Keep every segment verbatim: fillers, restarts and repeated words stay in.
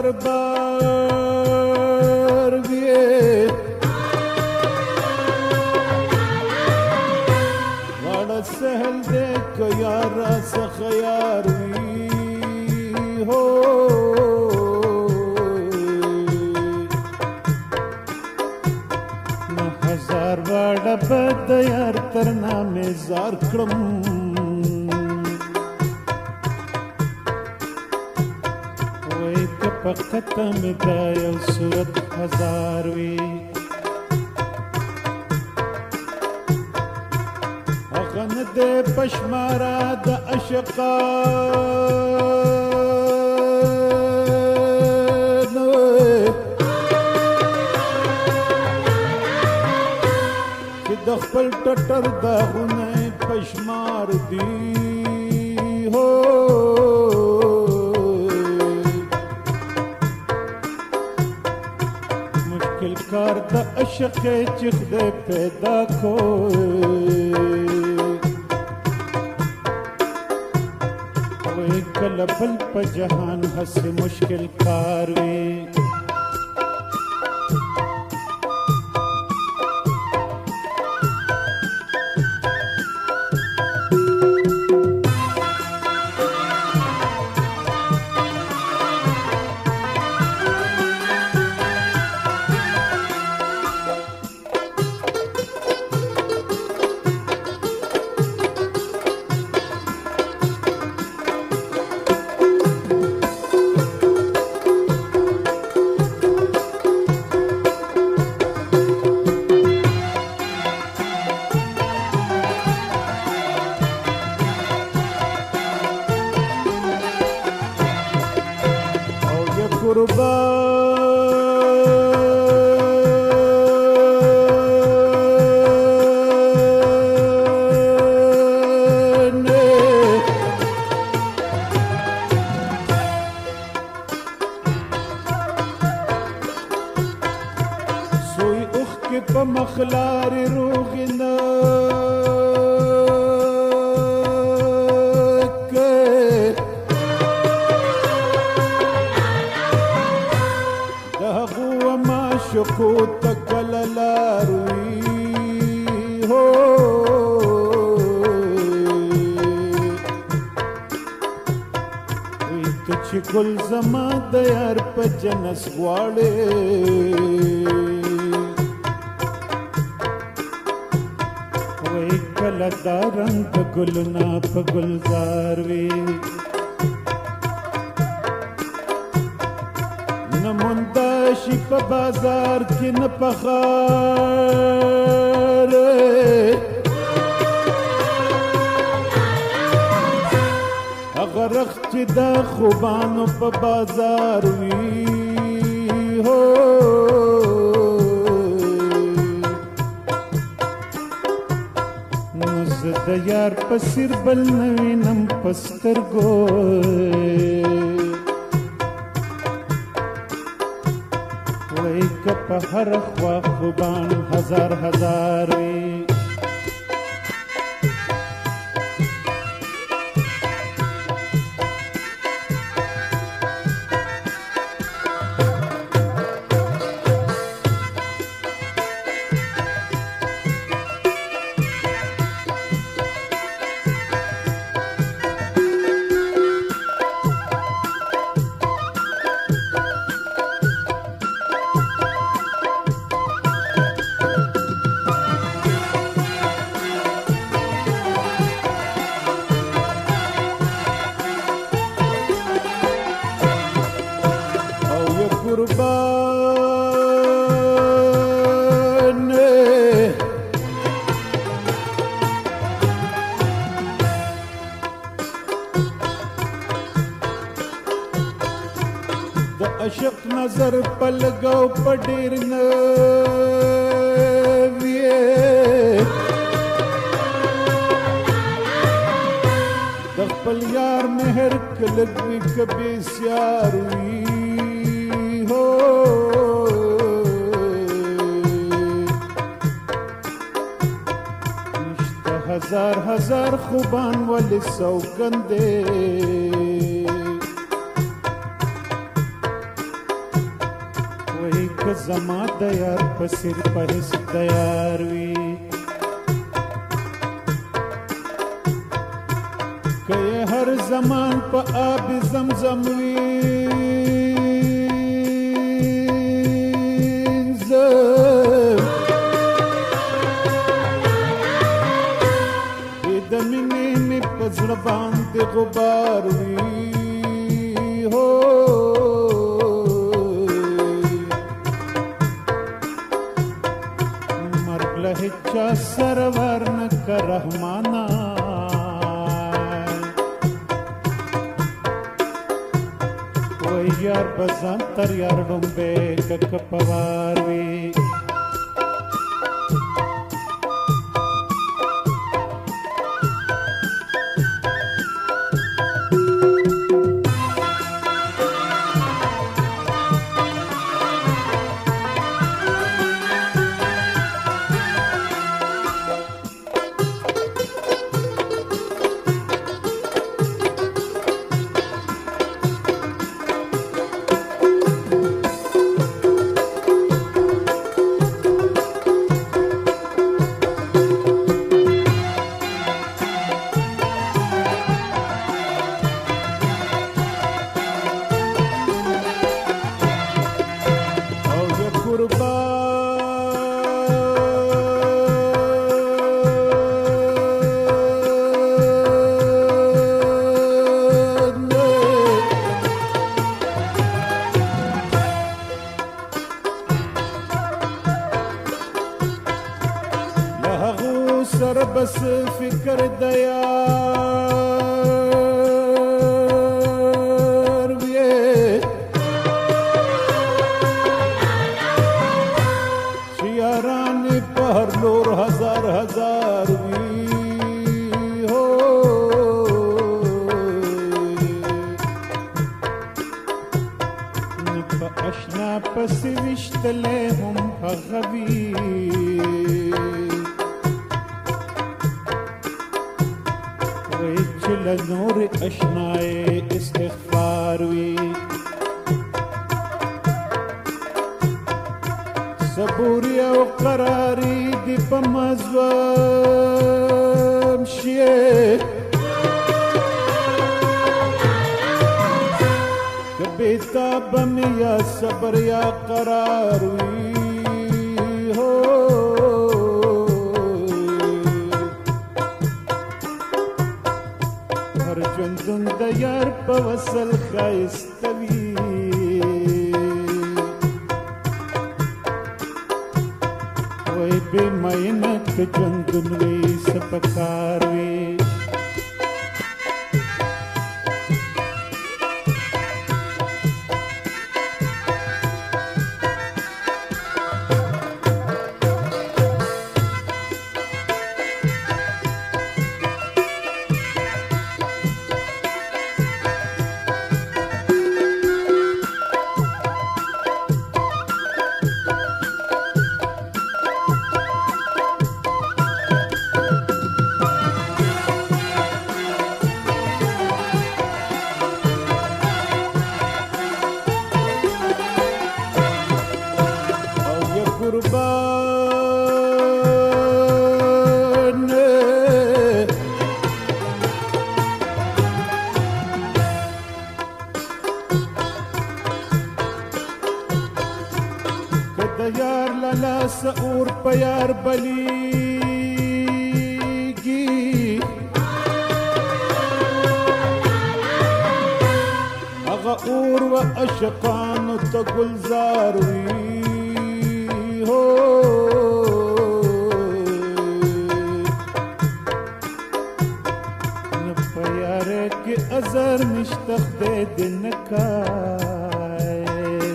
سربار وی غاړه سهل دې که یاره څخه یار وي هو نو هزار واړه به د یار تر نامې زار کړم په ختم دا یو صورت هزار وي هغه نه دی پشماره د عشقانو چې د خپل ټټر داغونه پشمار دي هو کار د عشق چې خدای پیدا کو وای کله بل په جهان هسې مشکل کار وي په مخلار روغنا دهغو ما شکو تکل لاروی هو وی تچ گل زما دیار پا جنس گواڑے کله دا رنگ د ګلونه په ګلزار وي نه مونده شي په بازار کې نه پخار هغه رخت چې د خوبانو په بازار وي هو د یار په سر بل نوینم پسترګو وای که په هر خوا خوبان هزار هزار وي عشق نظر پلګو پډیر نه وی د خپل یار مهر کلګوي کبي سیار وی هو نشته هزار هزار خوبان ول سوګندې که زما د یار په سر په حس د یار وي که هر زمان په آب زمزم وینځم د مینې مې په زړه باندې غبار وي هو مرګ له هیچا سره ور نه که رحمانا وای یار به ځان تر یار ډومبې که که په وار وي سر بس فکر دیار ویے شیاران پہر لور ہزار ہزار وی ہو پا اشنا پسی وشتلے ہم حغوی نور اشنائے استغفار وی صبوری او قراری دی پا مزوام شیئے کبھی تابا میں یا صبر یا قرار وی ہو ژوندون د یار په وصل ښایسته وي وای بې مینه که ژوندون وي څه پکار وي قربان که د یار له لاسه اور په یار بلیږي هغه اور و عاشقانو ته ګلزار وي ہو پیارے کے ازر نشتخ دے دن کائے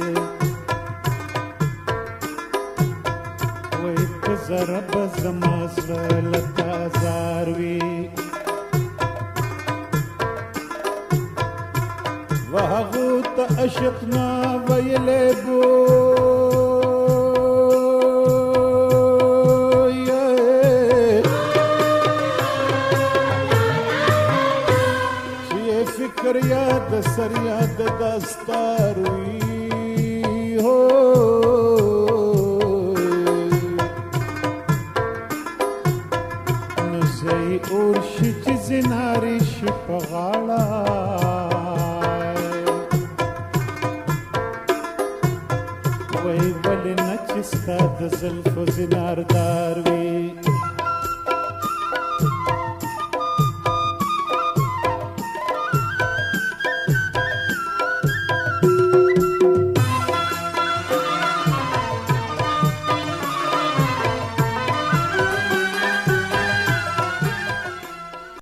وی کزرب زمازر لتا زاروی وحغوت عشقنا ویلے بو فکر یاد سر یاد داستار وی ہو ستا د زلفو زیناردار وي